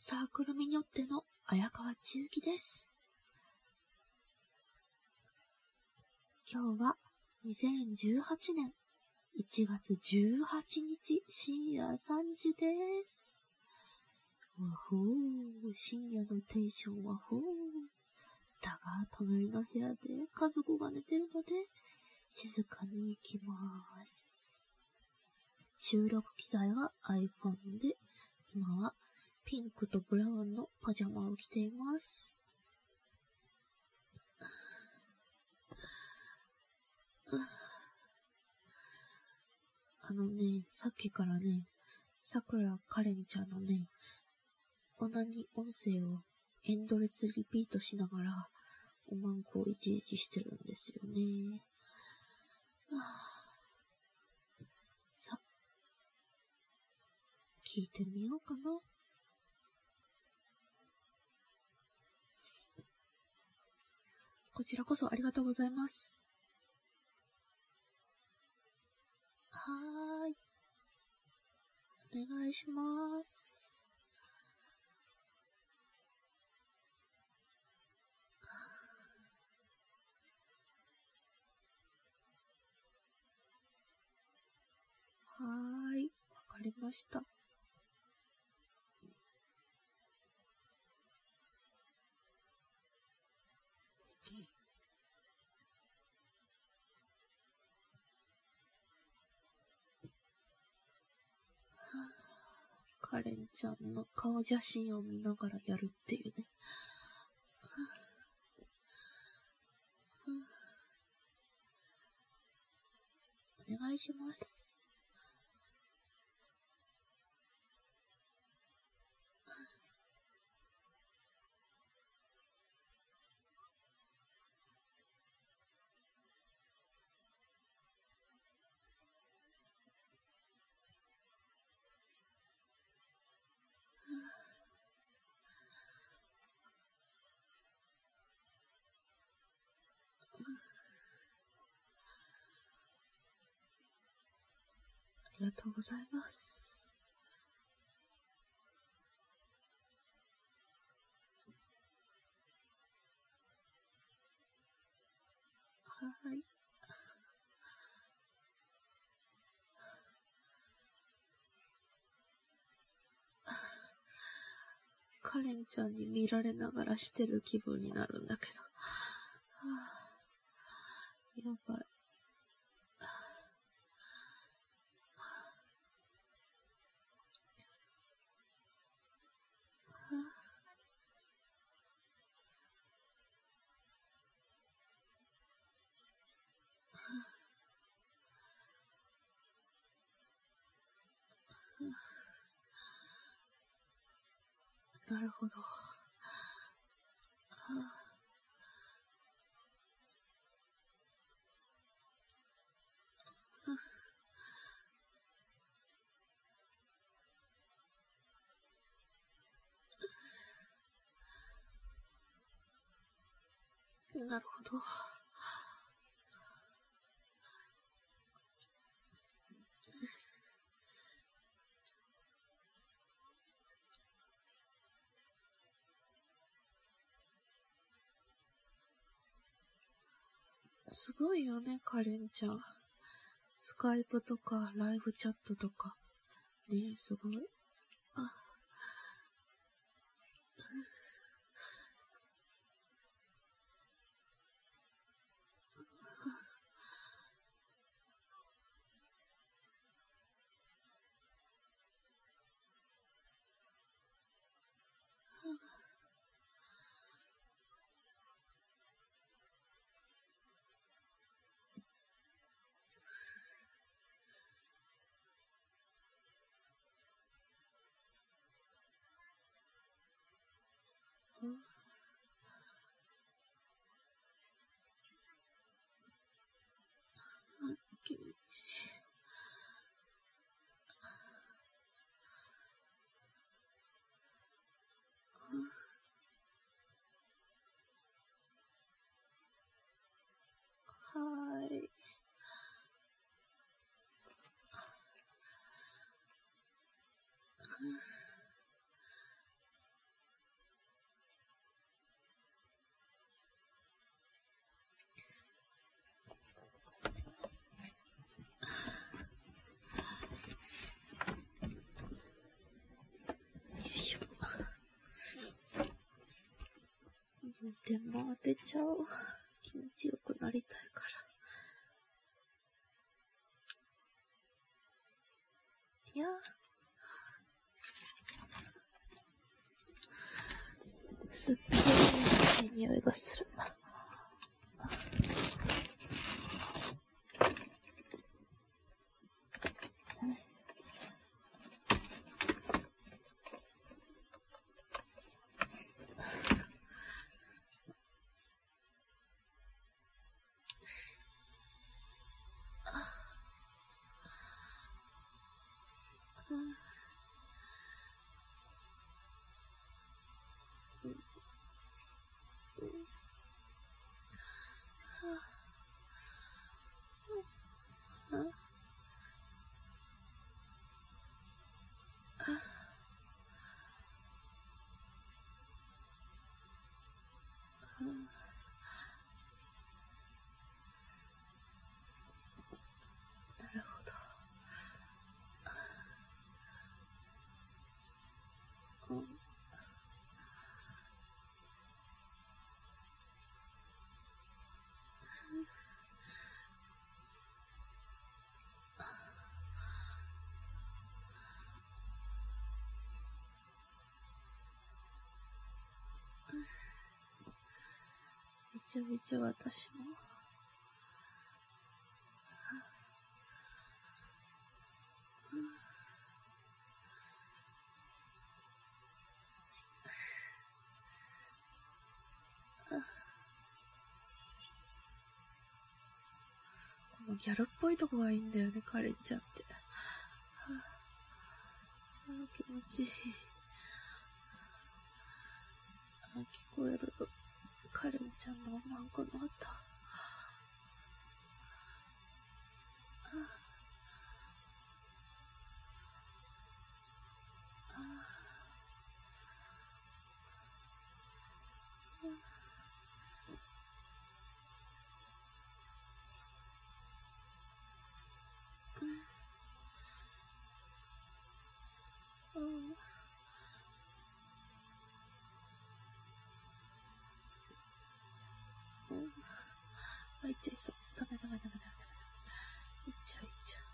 サークルミニョッテの綾川千雪です。今日は2018年1月18日深夜3時です。わほー、深夜のテンションはほー。だが、隣の部屋で家族が寝てるので、静かに行きます。収録機材は iPhone で、今はピンクとブラウンのパジャマを着ています。さっきからね、さくらかれんちゃんのね、オナニー音声をエンドレスリピートしながら、おまんこをいじいじしてるんですよね。さ、聞いてみようかな。こちらこそありがとうございます。はーい。お願いします。はーい。わかりました。カレンちゃんの顔写真を見ながらやるっていうね。お願いします。ありがとうございます。はい。カレンちゃんに見られながらしてる気分になるんだけど。やばい。なるほど。なるほど。すごいよね、カレンちゃん。スカイプとか、ライブチャットとか。ねえ、すごい。気持ちいい。はーい。 でも当てちゃおう。気持ちよくなりたいから。いやすっげえいい匂いがする。なるほど。めちゃめちゃ私も。このギャルっぽいとこがいいんだよね、カレンちゃんって。気持ちいい。聞こえる。カレンちゃんのおまんこの音。いっちゃいそう。ダメ。いっちゃう。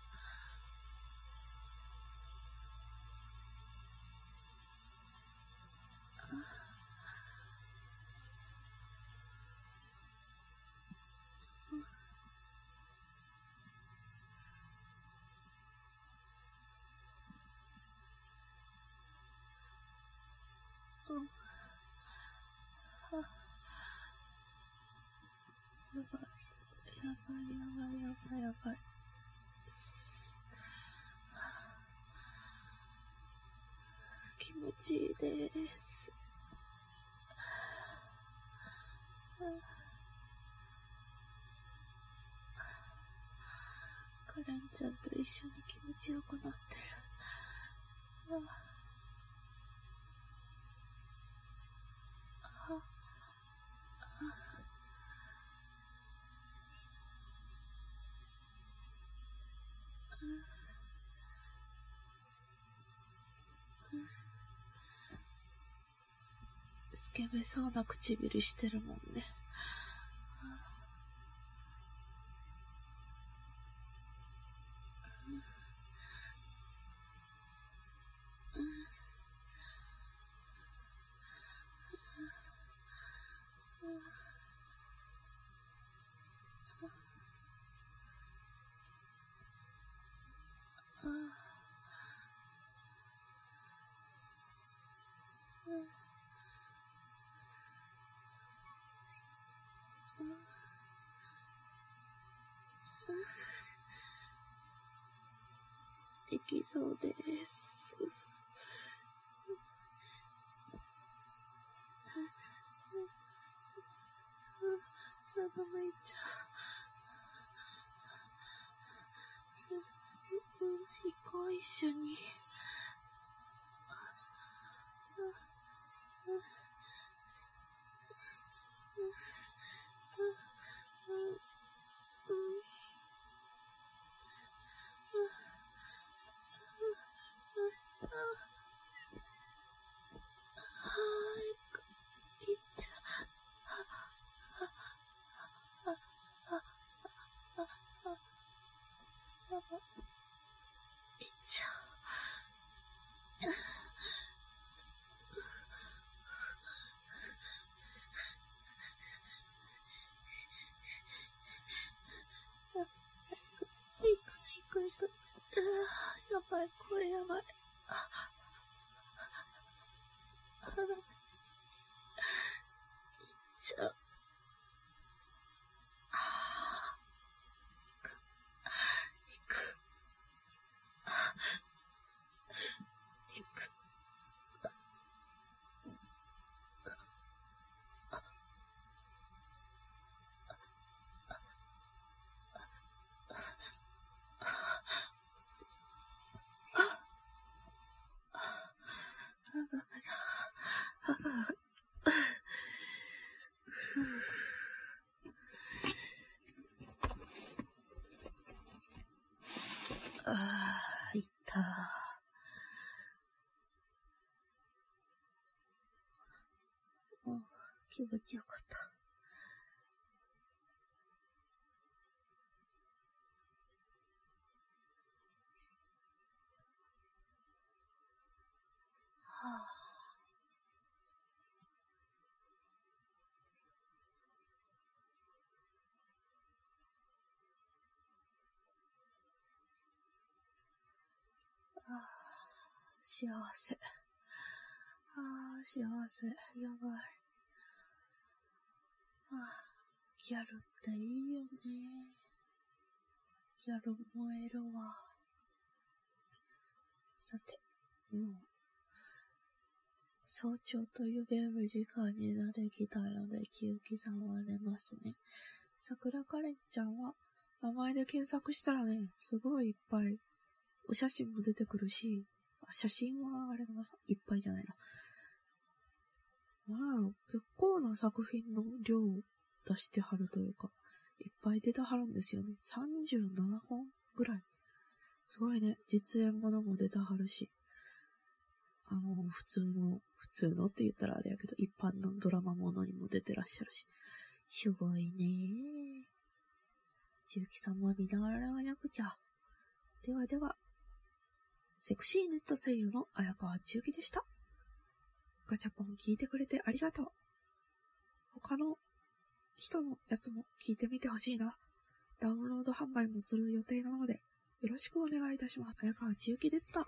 やばい。気持ちいいです。カレンちゃんと一緒に気持ちよくなってる。スケベそうな唇してるもんね。できそうです。喉向いちゃう。行こう、一緒に。 い、これやばい。ダメ。いっちゃう。いく。ダメだ。いった。気持ちよかった。幸せ。幸せ。やばい。ギャルっていいよね。ギャル燃えるわ。さて、もう、早朝と呼べる時間になってきたので、きゆきさんは寝ますね。桜カレンちゃんは、名前で検索したらね、すごいいっぱい、お写真も出てくるし、写真はあれだな、いっぱいじゃないな。なんだろう、結構な作品の量を出してはるというか、いっぱい出てはるんですよね。37本ぐらい。すごいね、実演ものも出てはるし、普通のって言ったらあれやけど、一般のドラマものにも出てらっしゃるし、すごいね。ちゆきさんも見習わなくちゃ。ではでは、セクシーネット声優の綾川千ゆきでした。ガチャポン聞いてくれてありがとう。他の人のやつも聞いてみてほしいな。ダウンロード販売もする予定なので、よろしくお願いいたします。綾川千ゆきでした。